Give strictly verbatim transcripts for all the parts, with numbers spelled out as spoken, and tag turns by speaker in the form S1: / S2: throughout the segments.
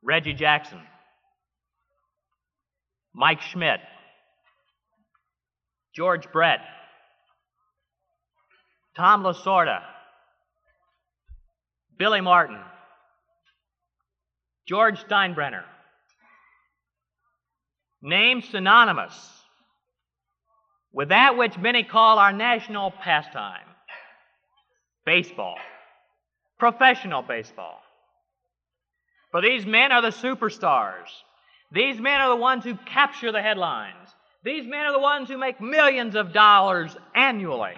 S1: Reggie Jackson, Mike Schmidt, George Brett, Tom Lasorda, Billy Martin, George Steinbrenner. Names synonymous with that which many call our national pastime, baseball, professional baseball. For these men are the superstars. These men are the ones who capture the headlines. These men are the ones who make millions of dollars annually.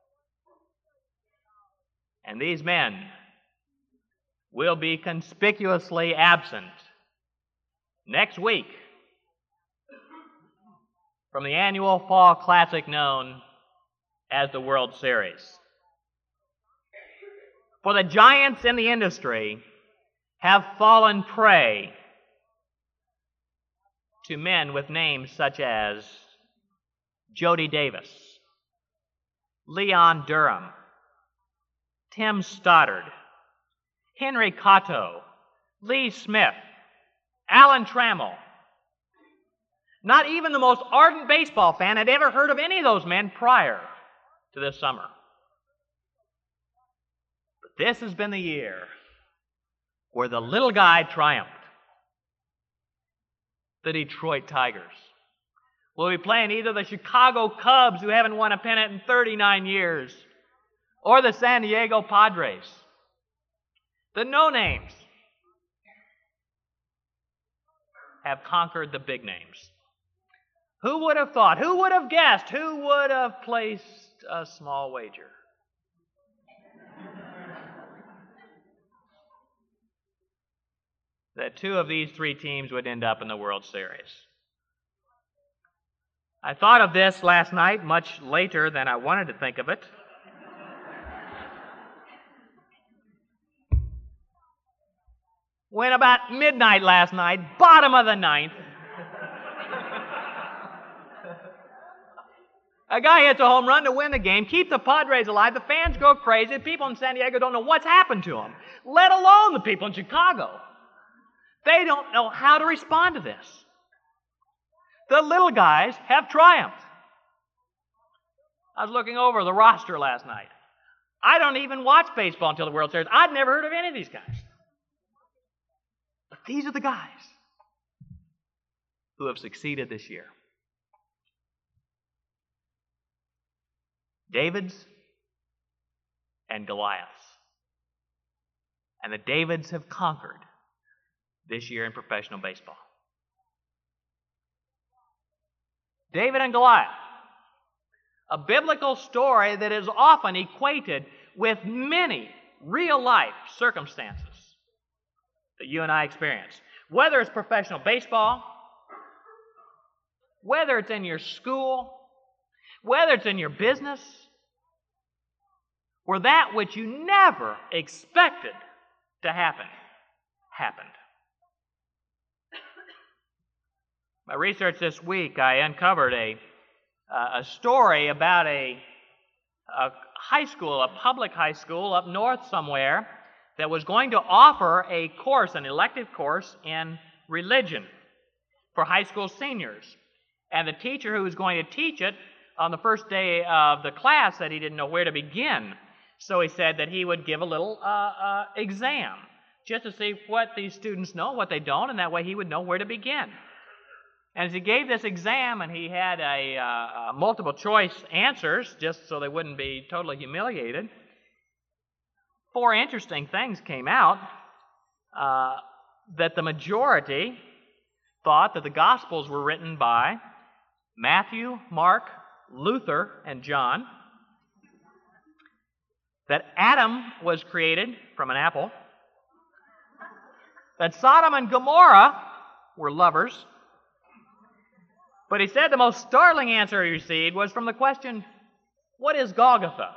S1: And these men will be conspicuously absent next week from the annual fall classic known as the World Series. For the giants in the industry have fallen prey to men with names such as Jody Davis, Leon Durham, Tim Stoddard, Henry Cotto, Lee Smith, Alan Trammell. Not even the most ardent baseball fan had ever heard of any of those men prior to this summer. But this has been the year where the little guy triumphed. The Detroit Tigers will be playing either the Chicago Cubs, who haven't won a pennant in thirty-nine years, or the San Diego Padres. The no-names have conquered the big names. Who would have thought? Who would have guessed? Who would have placed a small wager? That two of these three teams would end up in the World Series. I thought of this last night, much later than I wanted to think of it. When about midnight last night, bottom of the ninth, a guy hits a home run to win the game, keep the Padres alive, the fans go crazy, people in San Diego don't know what's happened to them, let alone the people in Chicago. They don't know how to respond to this. The little guys have triumphed. I was looking over the roster last night. I don't even watch baseball until the World Series. I'd never heard of any of these guys. But these are the guys who have succeeded this year. Davids and Goliaths. And the Davids have conquered this year in professional baseball. David and Goliath, a biblical story that is often equated with many real-life circumstances that you and I experience. Whether it's professional baseball, whether it's in your school, whether it's in your business, where that which you never expected to happen, happened. My research this week, I uncovered a, uh, a story about a, a high school, a public high school up north somewhere, that was going to offer a course, an elective course in religion for high school seniors. And the teacher who was going to teach it on the first day of the class said he didn't know where to begin. So he said that he would give a little uh, uh, exam just to see what these students know, what they don't, and that way he would know where to begin. And as he gave this exam, and he had a uh, multiple choice answers, just so they wouldn't be totally humiliated, four interesting things came out. Uh, that the majority thought that the Gospels were written by Matthew, Mark, Luther, and John. That Adam was created from an apple. That Sodom and Gomorrah were lovers. But he said the most startling answer he received was from the question, what is Golgotha?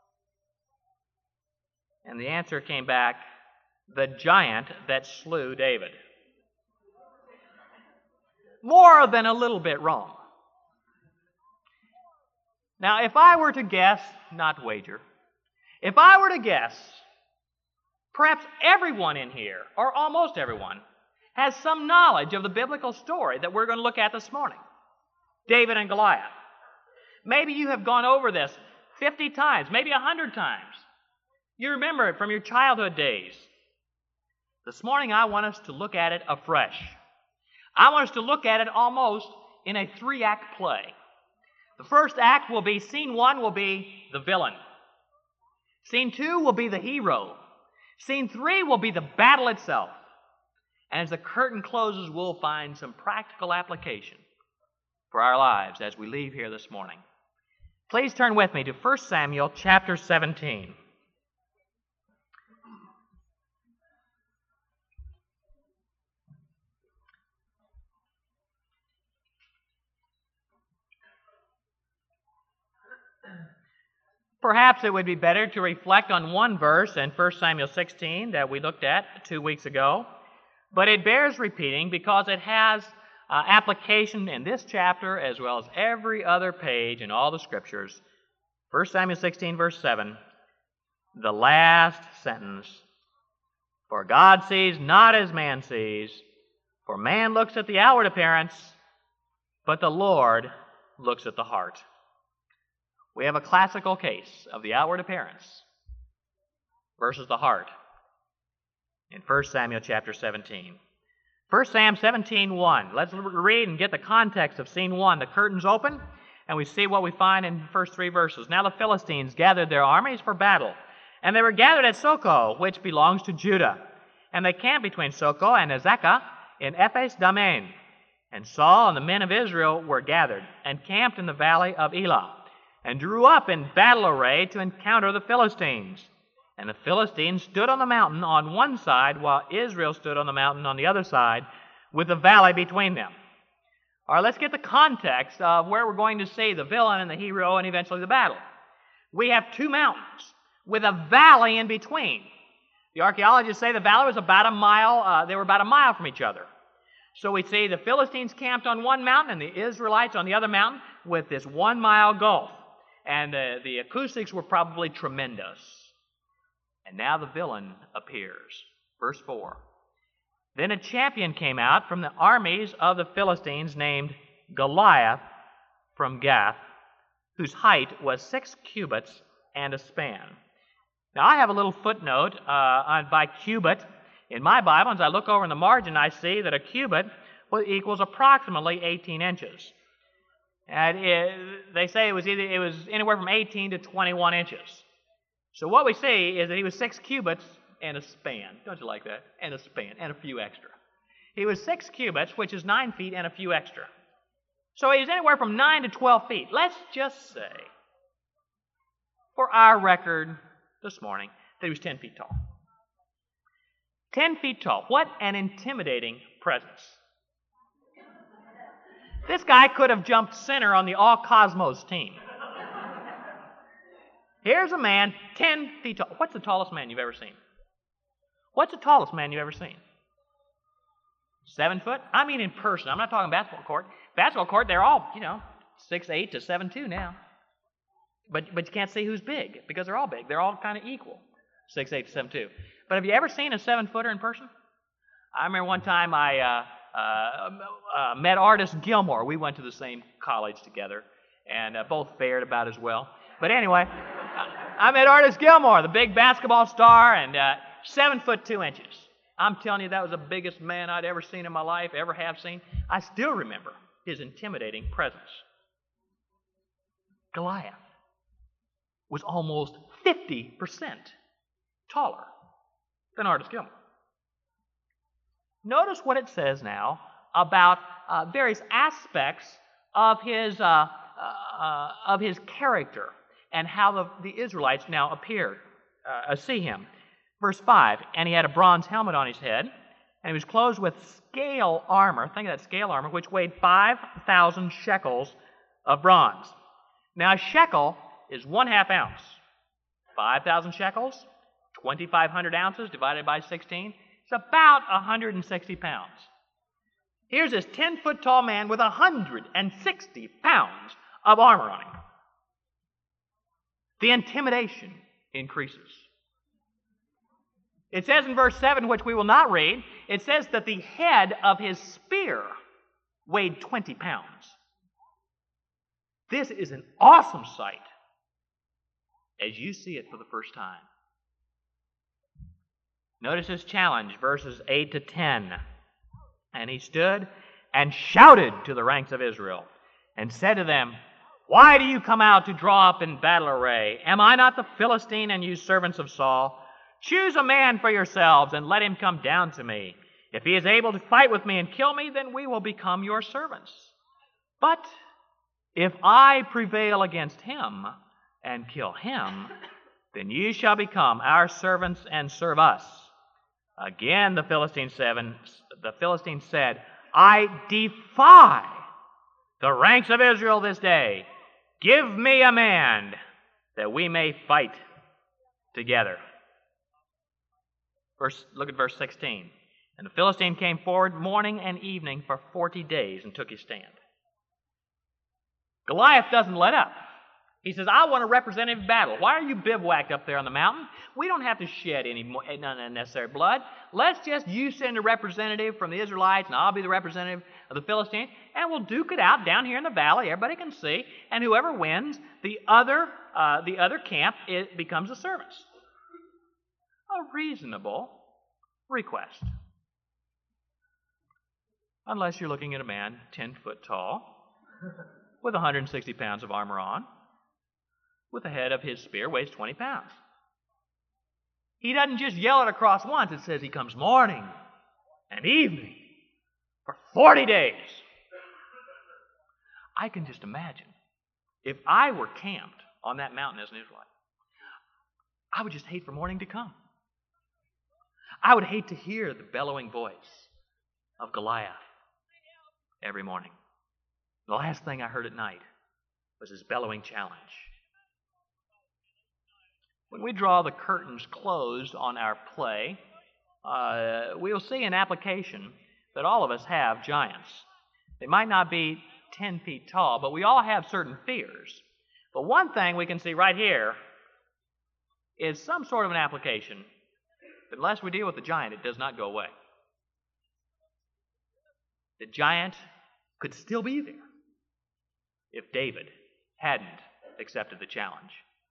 S1: And the answer came back, the giant that slew David. More than a little bit wrong. Now, if I were to guess, not wager, if I were to guess, perhaps everyone in here, or almost everyone, has some knowledge of the biblical story that we're going to look at this morning. David and Goliath. Maybe you have gone over this fifty times, maybe one hundred times. You remember it from your childhood days. This morning I want us to look at it afresh. I want us to look at it almost in a three-act play. The first act will be, scene one will be the villain. Scene two will be the hero. Scene three will be the battle itself. And as the curtain closes, we'll find some practical application for our lives as we leave here this morning. Please turn with me to First Samuel chapter seventeen. Perhaps it would be better to reflect on one verse in First Samuel sixteen that we looked at two weeks ago, but it bears repeating because it has uh, application in this chapter as well as every other page in all the Scriptures. First Samuel sixteen, verse seven, the last sentence. For God sees not as man sees, for man looks at the outward appearance, but the Lord looks at the heart. We have a classical case of the outward appearance versus the heart in First Samuel chapter seventeen. First Samuel seventeen, one. Let's read and get the context of scene one. The curtain's open, and we see what we find in the first three verses. Now the Philistines gathered their armies for battle, and they were gathered at Socoh, which belongs to Judah. And they camped between Socoh and Azekah in Ephes-dammim. And Saul and the men of Israel were gathered, and camped in the valley of Elah, and drew up in battle array to encounter the Philistines. And the Philistines stood on the mountain on one side, while Israel stood on the mountain on the other side, with the valley between them. All right, let's get the context of where we're going to see the villain and the hero and eventually the battle. We have two mountains with a valley in between. The archaeologists say the valley was about a mile, uh, they were about a mile from each other. So we see the Philistines camped on one mountain and the Israelites on the other mountain with this one-mile gulf. And uh, the acoustics were probably tremendous. And now the villain appears. Verse four. Then a champion came out from the armies of the Philistines named Goliath from Gath, whose height was six cubits and a span. Now I have a little footnote uh, on by cubit. In my Bible, as I look over in the margin, I see that a cubit well, equals approximately eighteen inches. And it, they say it was either it was anywhere from eighteen to twenty-one inches. So what we see is that he was six cubits and a span. Don't you like that? And a span, and a few extra. He was six cubits, which is nine feet, and a few extra. So he was anywhere from nine to twelve feet. Let's just say, for our record this morning, that he was ten feet tall. Ten feet tall. What an intimidating presence. This guy could have jumped center on the All Cosmos team. Here's a man ten feet tall. What's the tallest man you've ever seen? What's the tallest man you've ever seen? Seven foot? I mean in person. I'm not talking basketball court. Basketball court, they're all, you know, six eight to seven two now. But but you can't see who's big because they're all big. They're all kind of equal, six eight to seven two. But have you ever seen a seven-footer in person? I remember one time I uh, uh, uh, met Artis Gilmore. We went to the same college together, and uh, both fared about as well. But anyway, I met Artis Gilmore, the big basketball star, and uh, seven foot two inches. I'm telling you, that was the biggest man I'd ever seen in my life, ever have seen. I still remember his intimidating presence. Goliath was almost fifty percent taller than Artis Gilmore. Notice what it says now about uh, various aspects of his uh, uh, of his character and how the, the Israelites now appear, uh, see him. Verse five, and he had a bronze helmet on his head, and he was clothed with scale armor. Think of that scale armor, which weighed five thousand shekels of bronze. Now, a shekel is one half ounce. five thousand shekels, twenty-five hundred ounces divided by sixteen. It's about one hundred sixty pounds. Here's this ten-foot tall man with one hundred sixty pounds of armor on him. The intimidation increases. It says in verse seven, which we will not read, it says that the head of his spear weighed twenty pounds. This is an awesome sight as you see it for the first time. Notice his challenge, verses eight to ten. And he stood and shouted to the ranks of Israel and said to them, "Why do you come out to draw up in battle array? Am I not the Philistine, and you servants of Saul? Choose a man for yourselves and let him come down to me. If he is able to fight with me and kill me, then we will become your servants. But if I prevail against him and kill him, then you shall become our servants and serve us." Again the Philistine seven, the Philistine said, "I defy the ranks of Israel this day. Give me a man that we may fight together." Verse, look at verse sixteen. And the Philistine came forward morning and evening for forty days and took his stand. Goliath doesn't let up. He says, "I want a representative battle. Why are you bivouacked up there on the mountain? We don't have to shed any more, unnecessary blood. Let's just you send a representative from the Israelites, and I'll be the representative of the Philistines, and we'll duke it out down here in the valley. Everybody can see, and whoever wins, the other uh, the other camp, it becomes the servants." A reasonable request. Unless you're looking at a man ten foot tall, with one hundred sixty pounds of armor on, with the head of his spear weighs twenty pounds. He doesn't just yell it across once. It says he comes morning and evening for forty days. I can just imagine if I were camped on that mountain as an Israelite, I would just hate for morning to come. I would hate to hear the bellowing voice of Goliath every morning. The last thing I heard at night was his bellowing challenge. When we draw the curtains closed on our play, uh, we'll see an application that all of us have giants. They might not be ten feet tall, but we all have certain fears. But one thing we can see right here is some sort of an application that unless we deal with the giant, it does not go away. The giant could still be there if David hadn't accepted the challenge.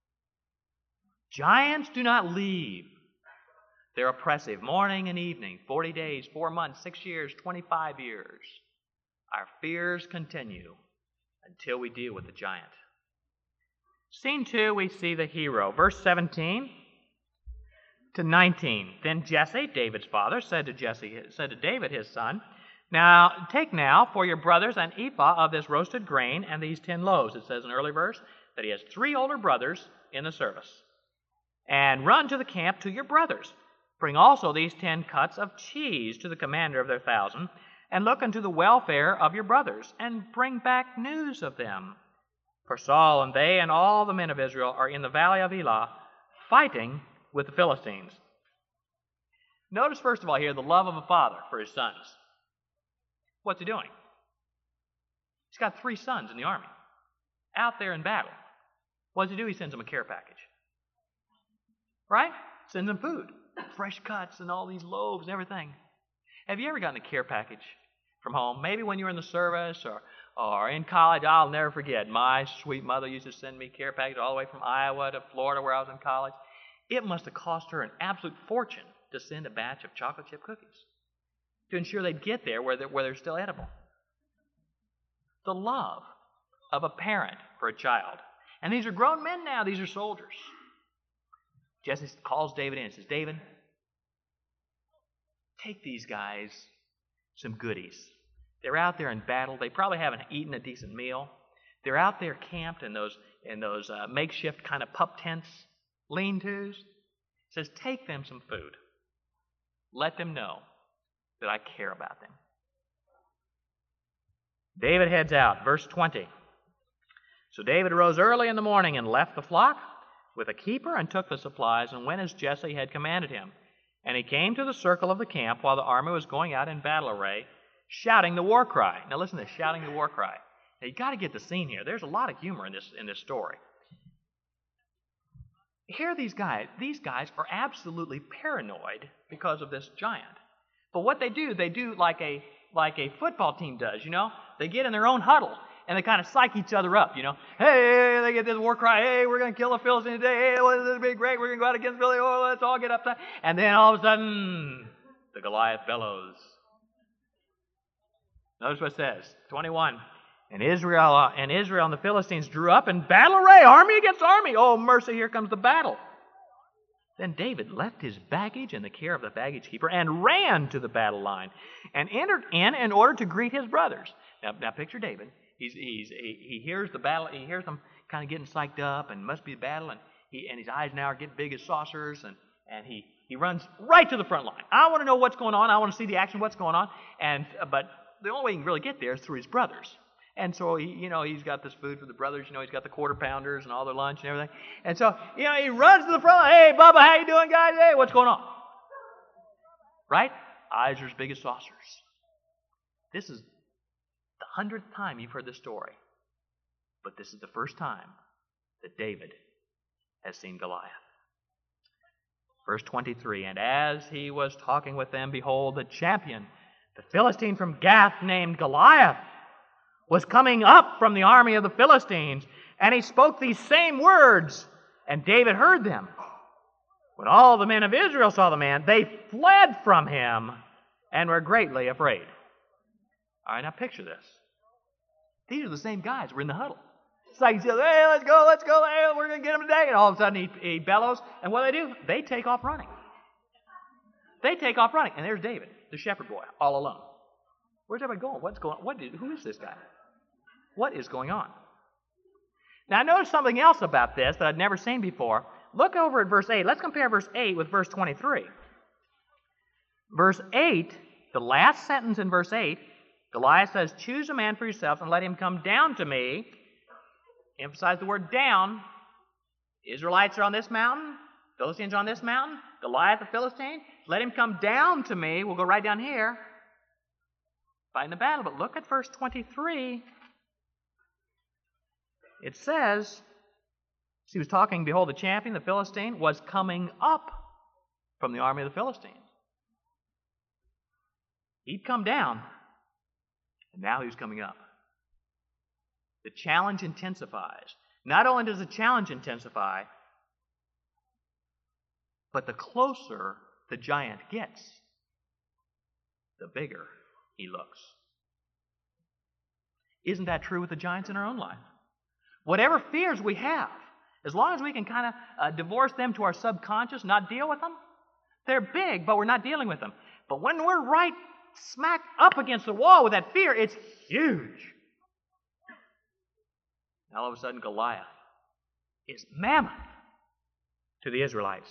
S1: Giants do not leave. They're oppressive morning and evening, forty days, four months, six years, twenty-five years. Our fears continue until we deal with the giant. Scene two, we see the hero. Verse seventeen to nineteen. Then Jesse, David's father, said to Jesse, said to David, his son, "Now take now for your brothers an ephah of this roasted grain and these ten loaves." It says in an early verse that he has three older brothers in the service. "And run to the camp to your brothers. Bring also these ten cuts of cheese to the commander of their thousand, and look unto the welfare of your brothers, and bring back news of them. For Saul and they and all the men of Israel are in the valley of Elah, fighting with the Philistines." Notice first of all here the love of a father for his sons. What's he doing? He's got three sons in the army, out there in battle. What does he do? He sends them a care package. Right? Sends them food, fresh cuts and all these loaves and everything. Have you ever gotten a care package from home? Maybe when you were in the service or, or in college. I'll never forget. My sweet mother used to send me care packages all the way from Iowa to Florida where I was in college. It must have cost her an absolute fortune to send a batch of chocolate chip cookies to ensure they'd get there where they're, where they're still edible. The love of a parent for a child. And these are grown men now. These are soldiers. Jesse calls David in and says, "David, take these guys some goodies. They're out there in battle. They probably haven't eaten a decent meal. They're out there camped in those in those uh, makeshift kind of pup tents, lean-tos." He says, "Take them some food. Let them know that I care about them." David heads out. Verse twenty. "So David arose early in the morning and left the flock with a keeper and took the supplies and went as Jesse had commanded him. And he came to the circle of the camp while the army was going out in battle array, shouting the war cry." Now listen to this, shouting the war cry. Now you've got to get the scene here. There's a lot of humor in this, in this story. here are these guys. These guys are absolutely paranoid because of this giant. But what they do, they do like a like a football team does, you know? They get in their own huddle, and they kind of psych each other up, you know? Hey, they get this war cry, hey, we're going to kill the Philistines today, hey, well, this is be great, we're going to go out against Philly, oh, let's all get upset. And then all of a sudden, the Goliath bellows. Notice what it says, twenty-one. And Israel, uh, and Israel and the Philistines drew up in battle array, army against army. Oh, mercy, here comes the battle. Then David left his baggage in the care of the baggage keeper and ran to the battle line and entered in in order to greet his brothers. Now, now picture David. He's, he's, he, he hears the battle. He hears them kind of getting psyched up and must be a battle. And, he, and his eyes now are getting big as saucers. And, and he, he runs right to the front line. I want to know what's going on. I want to see the action, what's going on. And But the only way he can really get there is through his brothers. And so, he, you know, he's got this food for the brothers. You know, he's got the quarter pounders and all their lunch and everything. And so, you know, he runs to the front line. Hey, Bubba, how you doing, guys? Hey, what's going on? Right? Eyes are as big as saucers. This is the hundredth time you've heard this story. But this is the first time that David has seen Goliath. Verse twenty-three, and as he was talking with them, behold, the champion, the Philistine from Gath named Goliath, was coming up from the army of the Philistines, and he spoke these same words, and David heard them. When all the men of Israel saw the man, they fled from him and were greatly afraid. All right, now picture this. These are the same guys. We're in the huddle. It's like he says, hey, let's go, let's go, hey, we're going to get him today. And all of a sudden he, he bellows, and what do they do? They take off running. They take off running, and there's David, the shepherd boy, all alone. Where's everybody going? What's going on? What did, who is this guy? What is going on? Now, I noticed something else about this that I'd never seen before. Look over at verse eight. Let's compare verse eight with verse twenty-three. Verse eight, the last sentence in verse eight, Goliath says, choose a man for yourself and let him come down to me. Emphasize the word down. Israelites are on this mountain. Philistines are on this mountain. Goliath, the Philistine. Let him come down to me. We'll go right down here. Fighting the battle. But look at verse twenty-three. It says, he was talking, behold, the champion, the Philistine, was coming up from the army of the Philistines. He'd come down, and now he was coming up. The challenge intensifies. Not only does the challenge intensify, but the closer the giant gets, the bigger he looks. Isn't that true with the giants in our own life? Whatever fears we have, as long as we can kind of uh, divorce them to our subconscious, not deal with them, they're big, but we're not dealing with them. But when we're right smack up against the wall with that fear, it's huge. And all of a sudden, Goliath is mammoth to the Israelites.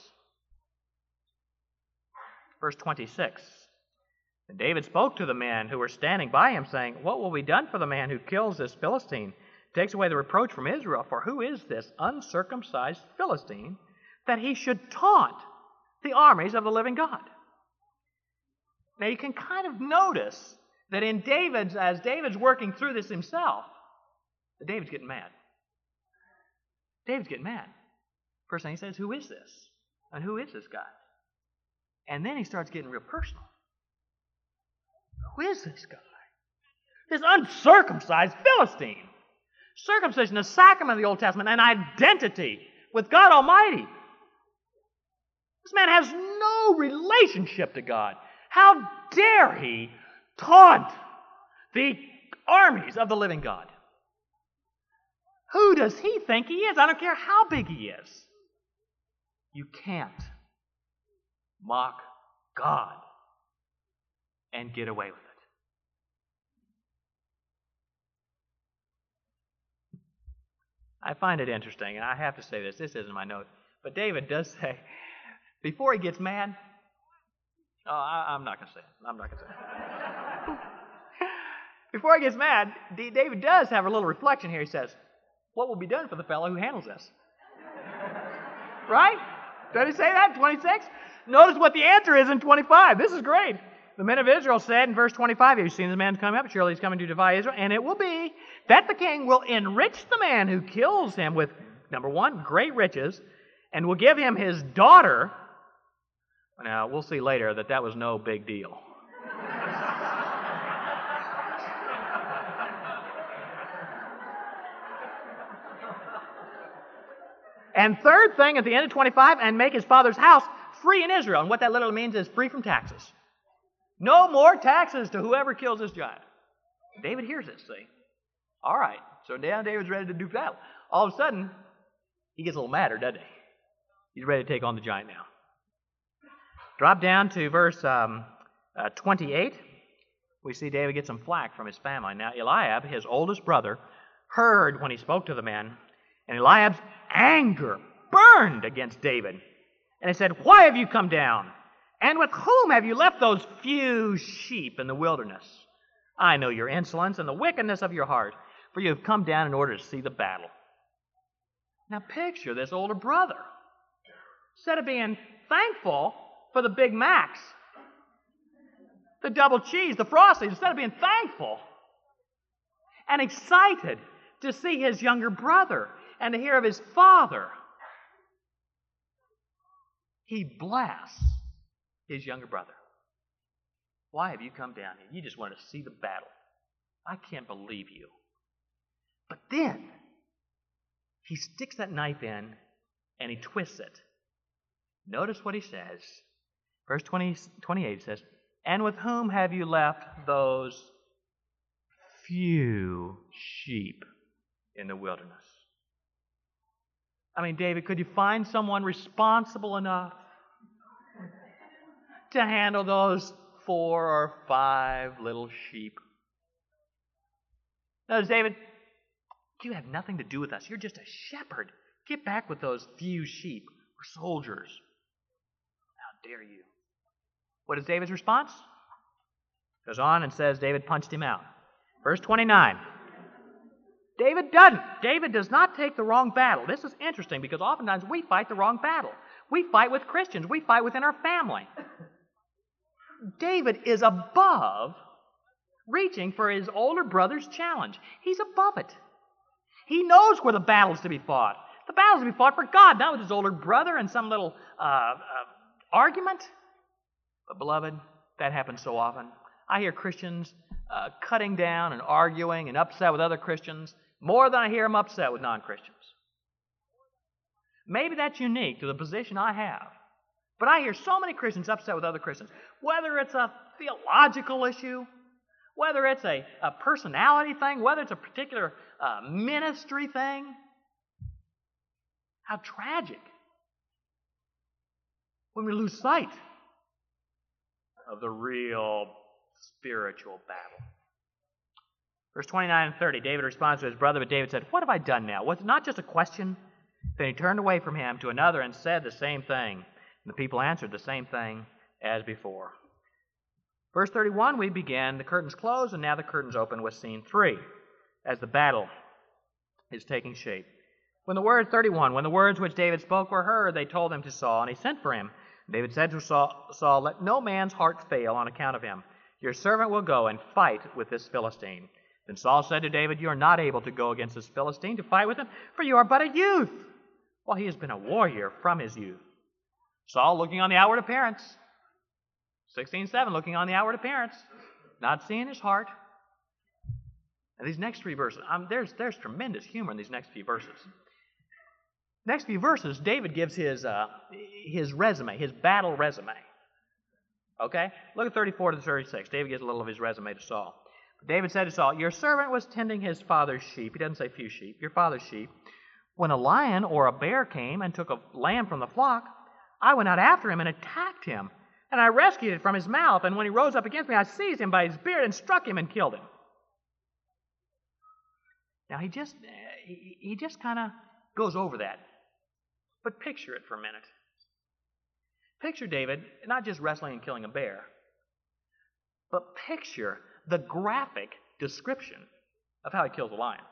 S1: Verse twenty-six. And David spoke to the men who were standing by him, saying, what will be done for the man who kills this Philistine, takes away the reproach from Israel? For who is this uncircumcised Philistine that he should taunt the armies of the living God? Now you can kind of notice that in David's, as David's working through this himself, that David's getting mad. David's getting mad. First thing he says, who is this? And who is this guy? And then he starts getting real personal. Who is this guy? This uncircumcised Philistine. Circumcision, a sacrament of the Old Testament, an identity with God Almighty. This man has no relationship to God. How dare he taunt the armies of the living God? Who does he think he is? I don't care how big he is. You can't mock God and get away with it. I find it interesting, and I have to say this, this isn't my note, but David does say, before he gets mad, oh, I, I'm not going to say it. I'm not going to say it. Before he gets mad, D- David does have a little reflection here. He says, what will be done for the fellow who handles this? Right? Did he say that? twenty-six? Notice what the answer is in twenty-five. This is great. The men of Israel said in verse twenty-five, have you seen this man coming up? Surely he's coming to divide Israel. And it will be that the king will enrich the man who kills him with, number one, great riches, and will give him his daughter. Now, we'll see later that that was no big deal. And third thing, at the end of twenty-five, and make his father's house free in Israel. And what that literally means is free from taxes. No more taxes to whoever kills this giant. David hears it, see? All right, so now David's ready to do battle. All of a sudden, he gets a little madder, doesn't he? He's ready to take on the giant now. Drop down to verse um, uh, twenty-eight. We see David get some flack from his family. Now, Eliab, his oldest brother, heard when he spoke to the men, and Eliab's anger burned against David. And he said, "Why have you come down? And with whom have you left those few sheep in the wilderness? I know your insolence and the wickedness of your heart, for you have come down in order to see the battle." Now picture this older brother. Instead of being thankful for the Big Macs, the double cheese, the Frosties, instead of being thankful and excited to see his younger brother and to hear of his father, he blasts his younger brother. "Why have you come down here? You just want to see the battle. I can't believe you." But then he sticks that knife in and he twists it. Notice what he says. Verse twenty, twenty-eight says, "And with whom have you left those few sheep in the wilderness?" I mean, David, could you find someone responsible enough to handle those four or five little sheep? Notice, David, you have nothing to do with us. You're just a shepherd. Get back with those few sheep. We're soldiers. How dare you? What is David's response? Goes on and says David punched him out. Verse twenty-nine. David doesn't. David does not take the wrong battle. This is interesting because oftentimes we fight the wrong battle. We fight with Christians. We fight within our family. David is above reaching for his older brother's challenge. He's above it. He knows where the battle's to be fought. The battle's to be fought for God, not with his older brother and some little uh, uh, argument. But beloved, that happens so often. I hear Christians uh, cutting down and arguing and upset with other Christians more than I hear them upset with non-Christians. Maybe that's unique to the position I have. But I hear so many Christians upset with other Christians, whether it's a theological issue, whether it's a, a personality thing, whether it's a particular uh, ministry thing. How tragic when we lose sight of the real spiritual battle. Verse twenty-nine and thirty, David responds to his brother, but David said, "What have I done now? Was it not just a question?" Then he turned away from him to another and said the same thing. And the people answered the same thing as before. Verse thirty-one, we begin, the curtains close, and now the curtains open with scene three, as the battle is taking shape. When the word, thirty-one, when the words which David spoke were heard, they told them to Saul, and he sent for him. David said to Saul, Saul, "Let no man's heart fail on account of him. Your servant will go and fight with this Philistine." Then Saul said to David, "You are not able to go against this Philistine to fight with him, for you are but a youth, while he has been a warrior from his youth." Saul, looking on the outward appearance, sixteen seven, looking on the outward appearance, not seeing his heart. And these next three verses, um, there's, there's tremendous humor in these next few verses. Next few verses, David gives his, uh, his resume, his battle resume. Okay? Look at thirty-four to thirty-six. David gives a little of his resume to Saul. David said to Saul, "Your servant was tending his father's sheep." He doesn't say few sheep, your father's sheep. "When a lion or a bear came and took a lamb from the flock, I went out after him and attacked him, and I rescued it from his mouth. And when he rose up against me, I seized him by his beard and struck him and killed him." Now, he just, he, he just kind of goes over that. But picture it for a minute. Picture David not just wrestling and killing a bear, but picture the graphic description of how he kills a lion.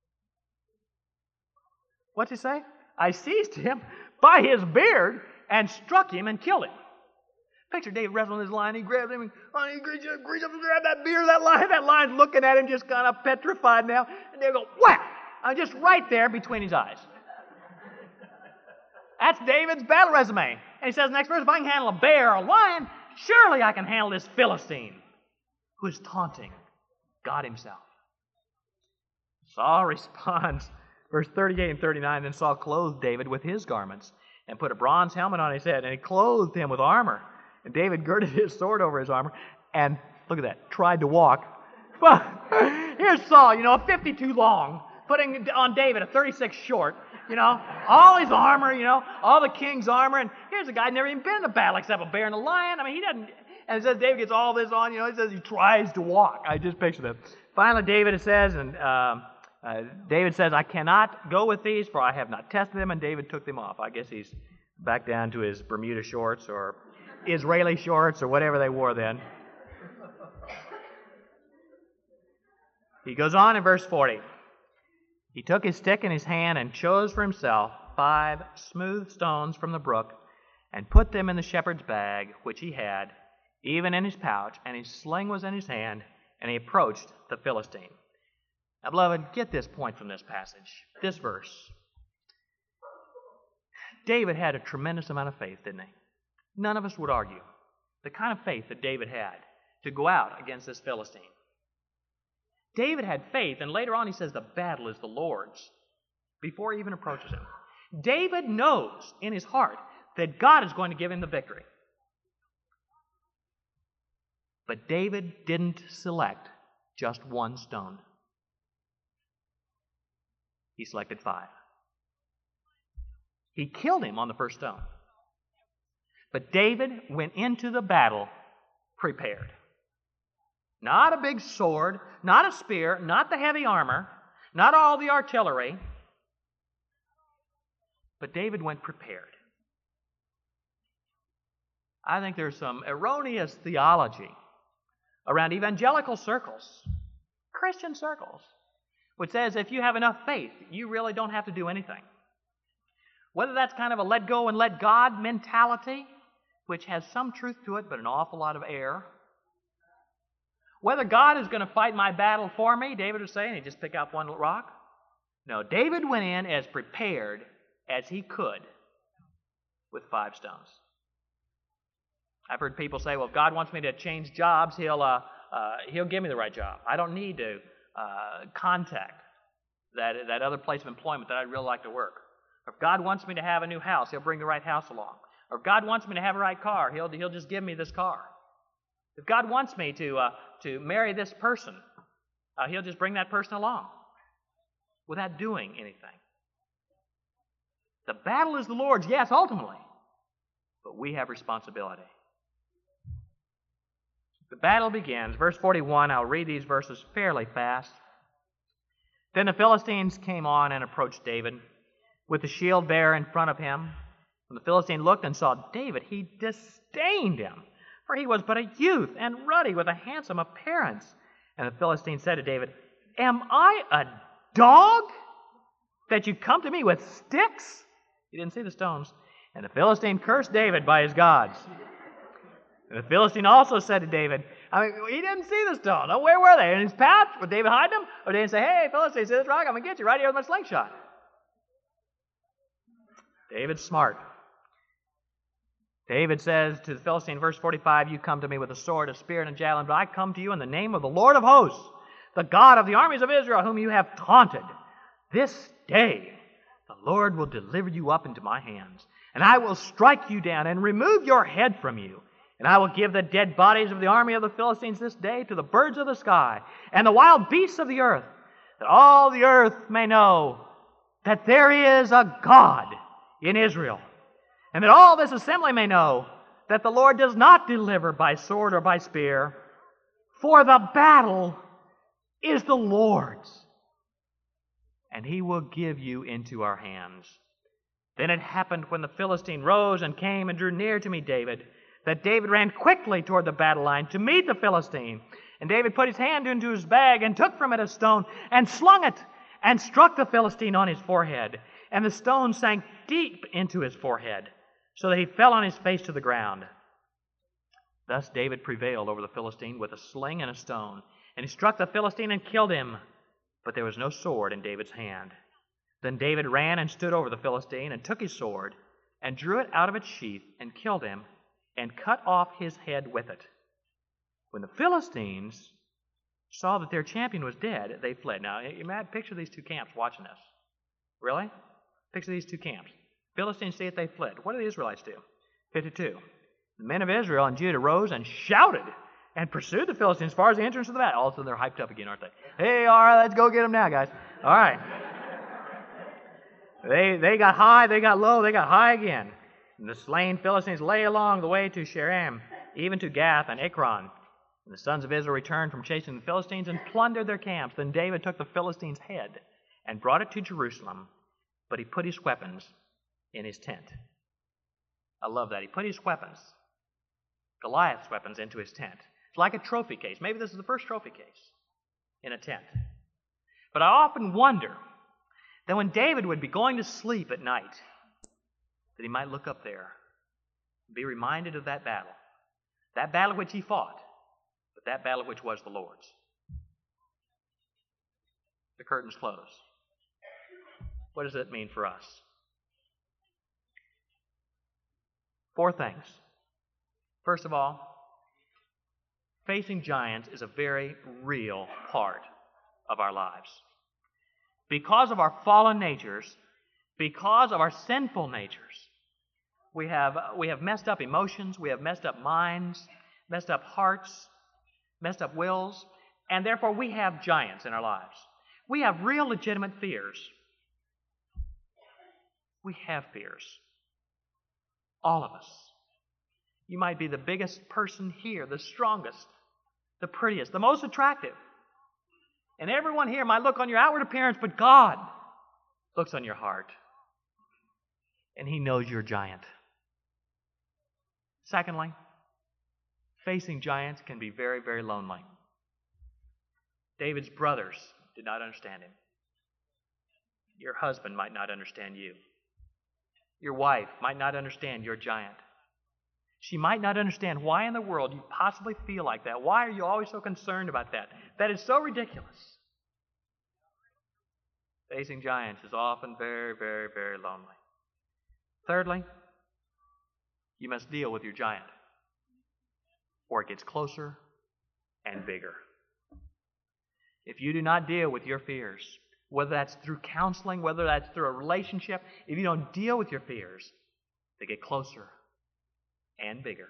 S1: What's he say? "I seized him by his beard and struck him and killed him." Picture David wrestling his lion. He grabs him and oh, he reaches up and grabs that beard of that lion. That lion's looking at him just kind of petrified now. And they go, whack! I'm just right there between his eyes. That's David's battle resume. And he says, next verse, if I can handle a bear or a lion, surely I can handle this Philistine who is taunting God himself. Saul responds, verse thirty-eight and thirty-nine, then Saul clothed David with his garments and put a bronze helmet on his head, and he clothed him with armor. And David girded his sword over his armor and, look at that, tried to walk. Well, here's Saul, you know, a fifty-two long, putting on David a thirty-six short, you know, all his armor, you know, all the king's armor. And here's a guy who's never even been in a battle except a bear and a lion. I mean, he doesn't, and it says David gets all this on, you know, he says he tries to walk. I just picture that. Finally, David, it says, and um, uh, David says, I cannot go with these, for I have not tested them, and David took them off. I guess he's back down to his Bermuda shorts or Israeli shorts or whatever they wore then. He goes on in verse forty. He took his stick in his hand and chose for himself five smooth stones from the brook and put them in the shepherd's bag, which he had, even in his pouch, and his sling was in his hand, and he approached the Philistine. Now, beloved, get this point from this passage, this verse. David had a tremendous amount of faith, didn't he? None of us would argue the kind of faith that David had to go out against this Philistine. David had faith, and later on he says the battle is the Lord's before he even approaches him. David knows in his heart that God is going to give him the victory. But David didn't select just one stone. He selected five. He killed him on the first stone. But David went into the battle prepared. Not a big sword, not a spear, not the heavy armor, not all the artillery. But David went prepared. I think there's some erroneous theology around evangelical circles, Christian circles, which says if you have enough faith, you really don't have to do anything. Whether that's kind of a let go and let God mentality, which has some truth to it, but an awful lot of error. Whether God is going to fight my battle for me, David was saying, he'd just pick up one rock. No, David went in as prepared as he could with five stones. I've heard people say, well, if God wants me to change jobs, he'll, uh, uh, he'll give me the right job. I don't need to uh, contact that, that other place of employment that I'd really like to work. Or if God wants me to have a new house, he'll bring the right house along. Or if God wants me to have a right car, he'll, he'll just give me this car. If God wants me to, uh, to marry this person, uh, he'll just bring that person along without doing anything. The battle is the Lord's, yes, ultimately, but we have responsibility. The battle begins. Verse forty-one, I'll read these verses fairly fast. Then the Philistines came on and approached David with the shield bearer in front of him. When the Philistine looked and saw David, he disdained him, for he was but a youth and ruddy with a handsome appearance. And the Philistine said to David, Am I a dog that you come to me with sticks? He didn't see the stones. And the Philistine cursed David by his gods. And the Philistine also said to David, I mean, he didn't see the stone. Oh, where were they? In his pouch? Would David hide them? Or did David say, Hey, Philistine, see this rock? I'm going to get you right here with my slingshot. David's smart. David says to the Philistine, verse forty-five, You come to me with a sword, a spear, and a javelin, but I come to you in the name of the Lord of hosts, the God of the armies of Israel, whom you have taunted. This day the Lord will deliver you up into my hands, and I will strike you down and remove your head from you. And I will give the dead bodies of the army of the Philistines this day to the birds of the sky and the wild beasts of the earth, that all the earth may know that there is a God in Israel, and that all this assembly may know that the Lord does not deliver by sword or by spear, for the battle is the Lord's, and he will give you into our hands. Then it happened when the Philistine rose and came and drew near to meet David, that David ran quickly toward the battle line to meet the Philistine. And David put his hand into his bag and took from it a stone and slung it and struck the Philistine on his forehead. And the stone sank deep into his forehead, so that he fell on his face to the ground. Thus David prevailed over the Philistine with a sling and a stone. And he struck the Philistine and killed him. But there was no sword in David's hand. Then David ran and stood over the Philistine and took his sword and drew it out of its sheath, and killed him, and cut off his head with it. When the Philistines saw that their champion was dead, they fled. Now, you might picture these two camps watching this. Really? Picture these two camps. Philistines see it, they fled. What do the Israelites do? fifty-two. The men of Israel and Judah rose and shouted and pursued the Philistines as far as the entrance of the battle. All of a sudden, they're hyped up again, aren't they? Hey, all right, let's go get them now, guys. All right. They, they got high, they got low, they got high again. And the slain Philistines lay along the way to Shaaraim, even to Gath and Ekron. And the sons of Israel returned from chasing the Philistines and plundered their camps. Then David took the Philistines' head and brought it to Jerusalem, but he put his weapons in his tent. I love that. He put his weapons, Goliath's weapons, into his tent. It's like a trophy case. Maybe this is the first trophy case in a tent. But I often wonder that when David would be going to sleep at night, that he might look up there and be reminded of that battle. That battle which he fought, but that battle which was the Lord's. The curtains close. What does that mean for us? Four things. First of all, facing giants is a very real part of our lives. Because of our fallen natures, because of our sinful natures, we have, we have messed up emotions, we have messed up minds, messed up hearts, messed up wills, and therefore we have giants in our lives. We have real legitimate fears. We have fears. All of us. You might be the biggest person here, the strongest, the prettiest, the most attractive. And everyone here might look on your outward appearance, but God looks on your heart. And He knows you're a giant. Secondly, facing giants can be very, very lonely. David's brothers did not understand him. Your husband might not understand you. Your wife might not understand your giant. She might not understand why in the world you possibly feel like that. Why are you always so concerned about that? That is so ridiculous. Facing giants is often very, very, very lonely. Thirdly, you must deal with your giant, or it gets closer and bigger. If you do not deal with your fears, whether that's through counseling, whether that's through a relationship, if you don't deal with your fears, they get closer and bigger.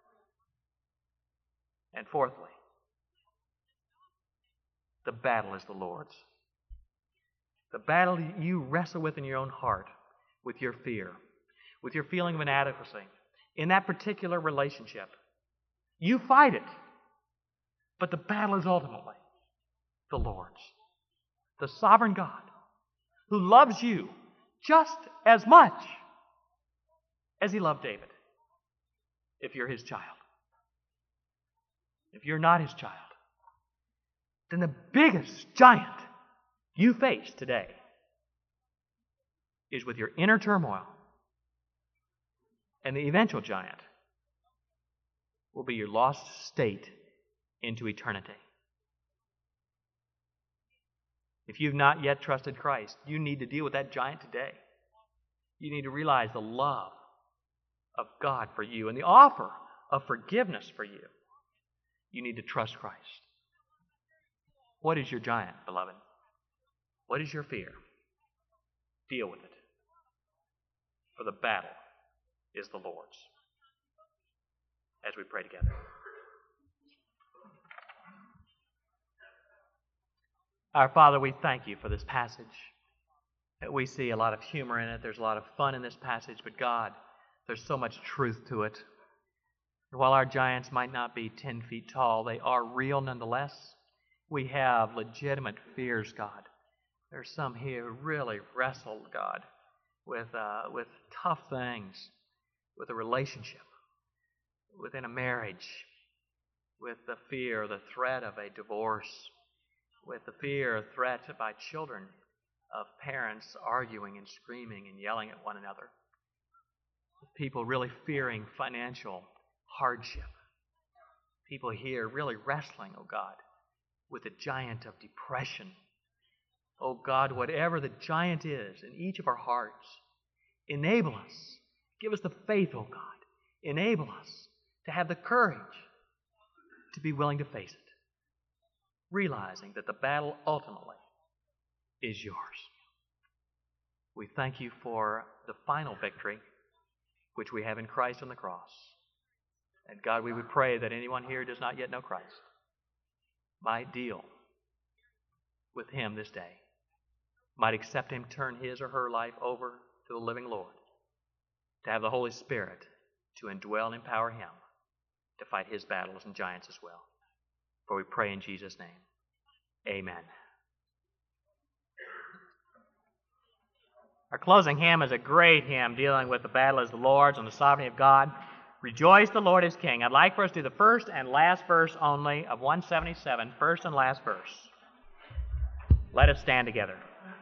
S1: And fourthly, the battle is the Lord's. The battle you wrestle with in your own heart, with your fear, with your feeling of inadequacy, in that particular relationship, you fight it. But the battle is ultimately the Lord's. The sovereign God who loves you just as much as He loved David, if you're His child. If you're not His child, then the biggest giant you face today is with your inner turmoil. And the eventual giant will be your lost state into eternity. If you've not yet trusted Christ, you need to deal with that giant today. You need to realize the love of God for you and the offer of forgiveness for you. You need to trust Christ. What is your giant, beloved? What is your fear? Deal with it. For the battle is the Lord's. As we pray together. Our Father, we thank You for this passage. We see a lot of humor in it. There's a lot of fun in this passage. But God, there's so much truth to it. And while our giants might not be ten feet tall, they are real nonetheless. We have legitimate fears, God. There's some here who really wrestle, God, with, uh, with tough things, with a relationship, within a marriage, with the fear, the threat of a divorce, with the fear or threat by children of parents arguing and screaming and yelling at one another. People really fearing financial hardship. People here really wrestling, oh God, with the giant of depression. Oh God, whatever the giant is in each of our hearts, enable us, Give us the faith, oh God. Enable us to have the courage to be willing to face it, realizing that the battle ultimately is yours. We thank you for the final victory which we have in Christ on the cross. And God, we would pray that anyone here who does not yet know Christ might deal with Him this day, might accept Him, turn his or her life over to the living Lord, to have the Holy Spirit to indwell and empower him to fight his battles and giants as well. For we pray in Jesus' name. Amen. Our closing hymn is a great hymn dealing with the battle as the Lord's and the sovereignty of God. Rejoice, the Lord is King. I'd like for us to do the first and last verse only of one seventy-seven, first and last verse. Let us stand together.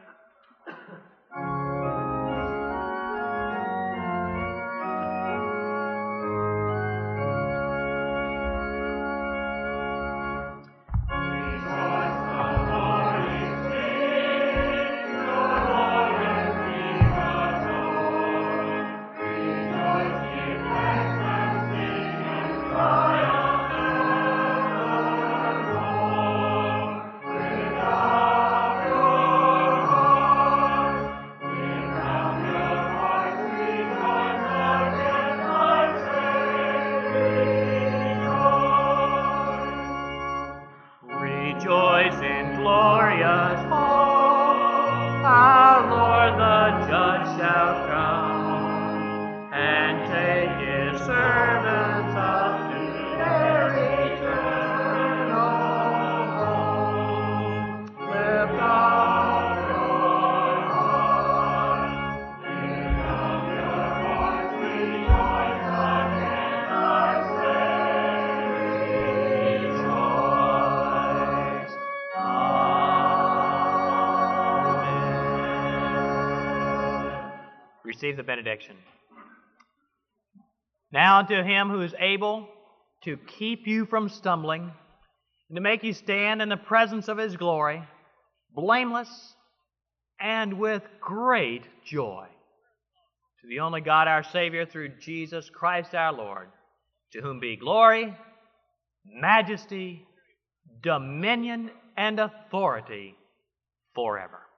S1: Receive the benediction. Now unto him who is able to keep you from stumbling and to make you stand in the presence of his glory, blameless and with great joy. To the only God our Savior, through Jesus Christ our Lord, to whom be glory, majesty, dominion, and authority forever.